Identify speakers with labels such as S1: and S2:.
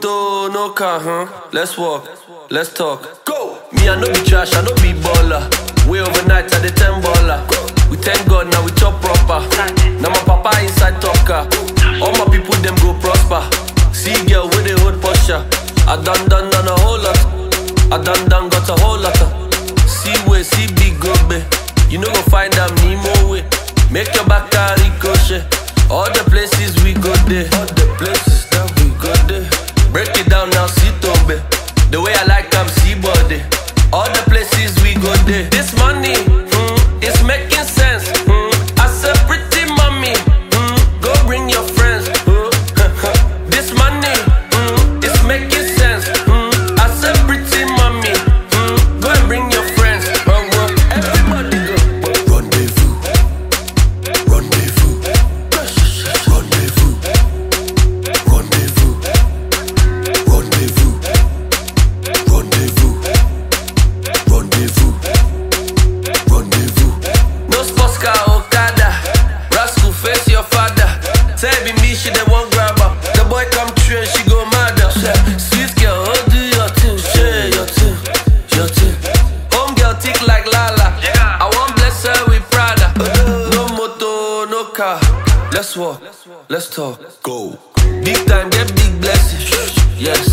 S1: motor, no car, huh? Let's walk, let's talk. Go! Me, I no be trash, I no be baller. Way overnight, I the 10 baller. We thank God, now we chop proper. Now my papa inside talker. All my people, them go prosper. See girl with the hood posture. I done a whole lot. I done got a whole lot. See way, see big go be. You know go find them Nemo way. Make your back carry ricochet. All the places we go there. All the places that we go there. Break it down now, see Tobe. The way I like them, see body. All the places we go there. This money, it's making sense. I said pretty mommy, go bring your friends. This money, it's making sense. I said pretty mommy, go and bring your friends. Everybody go. Rendezvous, rendezvous, rendezvous, rendezvous, rendezvous, rendezvous, rendezvous, rendezvous. No sports car Okada, rascal face your father. Tell me she the one grabber. The boy come true and she go mad. Sweet girl, oh do your thing, share your thing, your thing. Home girl tick like Lala. I want bless her with Prada. No motor, no car. Let's walk, let's talk. Go. Big time, get big blessings. Yes.